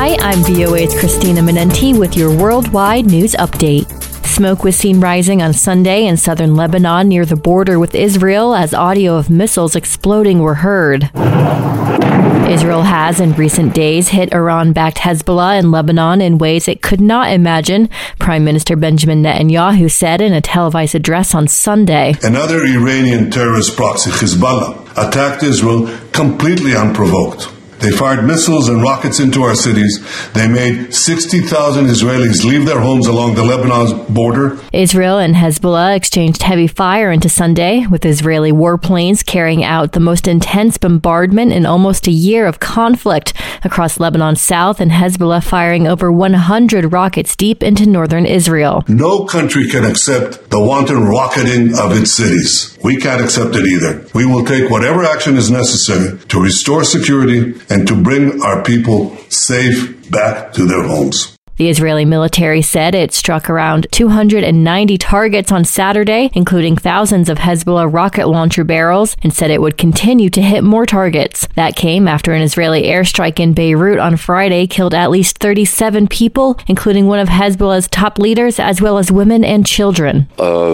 Hi, I'm VOA's Christina Menenti with your worldwide news update. Smoke was seen rising on Sunday in southern Lebanon near the border with Israel as audio of missiles exploding were heard. Israel has in recent days hit Iran-backed Hezbollah in Lebanon in ways it could not imagine, Prime Minister Benjamin Netanyahu said in a televised address on Sunday. Another Iranian terrorist proxy, Hezbollah, attacked Israel completely unprovoked. They fired missiles and rockets into our cities. They made 60,000 Israelis leave their homes along the Lebanon border. Israel and Hezbollah exchanged heavy fire into Sunday, with Israeli warplanes carrying out the most intense bombardment in almost a year of conflict across Lebanon's south, and Hezbollah firing over 100 rockets deep into northern Israel. No country can accept the wanton rocketing of its cities. We can't accept it either. We will take whatever action is necessary to restore security and to bring our people safe back to their homes. The Israeli military said it struck around 290 targets on Saturday, including thousands of Hezbollah rocket launcher barrels, and said it would continue to hit more targets. That came after an Israeli airstrike in Beirut on Friday killed at least 37 people, including one of Hezbollah's top leaders, as well as women and children.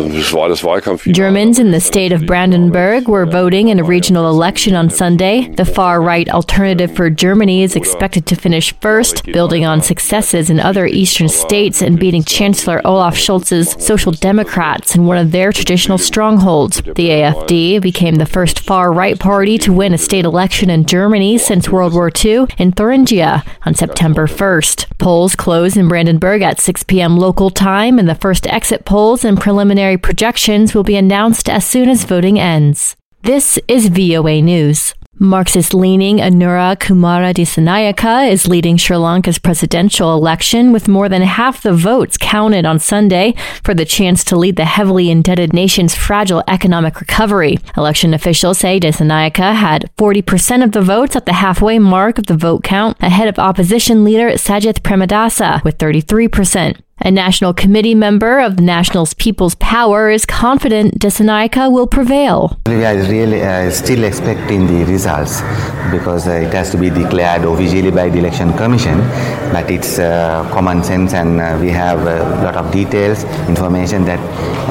Germans in the state of Brandenburg were voting in a regional election on Sunday. The far-right Alternative for Germany is expected to finish first, building on successes in other eastern states and beating Chancellor Olaf Scholz's Social Democrats in one of their traditional strongholds. The AfD became the first far-right party to win a state election in Germany since World War II in Thuringia on September 1st. Polls close in Brandenburg at 6 p.m. local time, and the first exit polls and preliminary projections will be announced as soon as voting ends. This is VOA News. Marxist-leaning Anura Kumara Dissanayaka is leading Sri Lanka's presidential election with more than half the votes counted on Sunday for the chance to lead the heavily indebted nation's fragile economic recovery. Election officials say Dissanayaka had 40% of the votes at the halfway mark of the vote count, ahead of opposition leader Sajith Premadasa with 33%. A National Committee member of the National People's Power is confident Dissanayaka will prevail. We are really still expecting the results because it has to be declared officially by the Election Commission. But it's common sense, and we have a lot of details, information that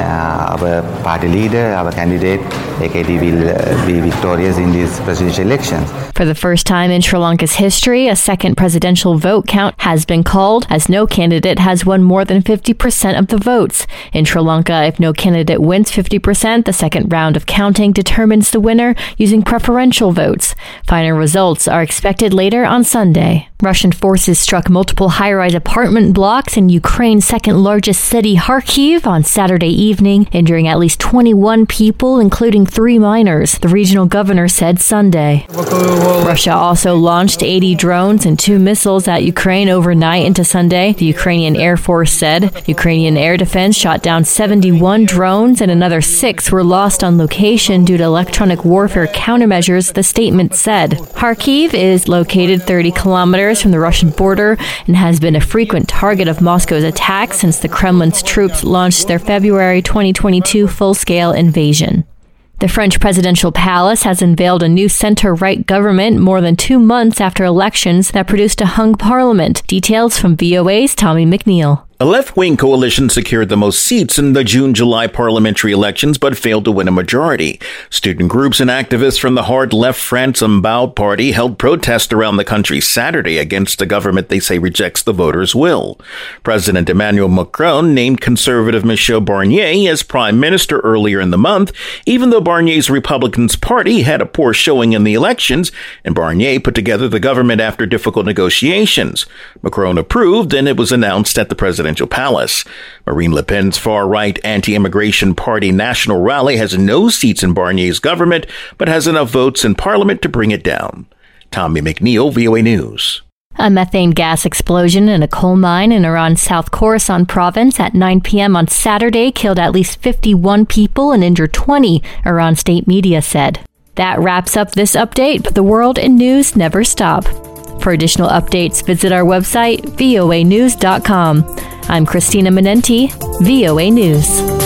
our party leader, our candidate, AKD, will be victorious in these presidential elections. For the first time in Sri Lanka's history, a second presidential vote count has been called, as no candidate has won more than 50% of the votes. In Sri Lanka, if no candidate wins 50%, the second round of counting determines the winner using preferential votes. Final results are expected later on Sunday. Russian forces struck multiple high-rise apartment blocks in Ukraine's second-largest city, Kharkiv, on Saturday evening, injuring at least 21 people, including 3 minors, the regional governor said Sunday. Russia also launched 80 drones and 2 missiles at Ukraine overnight into Sunday, the Ukrainian Air Force said. Ukrainian air defense shot down 71 drones, and another 6 were lost on location due to electronic warfare countermeasures, the statement said. Kharkiv is located 30 kilometers from the Russian border and has been a frequent target of Moscow's attacks since the Kremlin's troops launched their February 2022 full-scale invasion. The French presidential palace has unveiled a new center-right government more than 2 months after elections that produced a hung parliament. Details from VOA's Tommy McNeil. A left-wing coalition secured the most seats in the June-July parliamentary elections but failed to win a majority. Student groups and activists from the hard-left France Unbowed party held protests around the country Saturday against a government they say rejects the voters' will. President Emmanuel Macron named conservative Michel Barnier as prime minister earlier in the month, even though Barnier's Republicans party had a poor showing in the elections, and Barnier put together the government after difficult negotiations. Macron approved, and it was announced at the presidential palace. Marine Le Pen's far-right anti-immigration party National Rally has no seats in Barnier's government, but has enough votes in parliament to bring it down. Tommy McNeil, VOA News. A methane gas explosion in a coal mine in Iran's South Khorasan province at 9 p.m. on Saturday killed at least 51 people and injured 20, Iran state media said. That wraps up this update, but the world in news never stop. For additional updates, visit our website, voanews.com. I'm Christina Menenti, VOA News.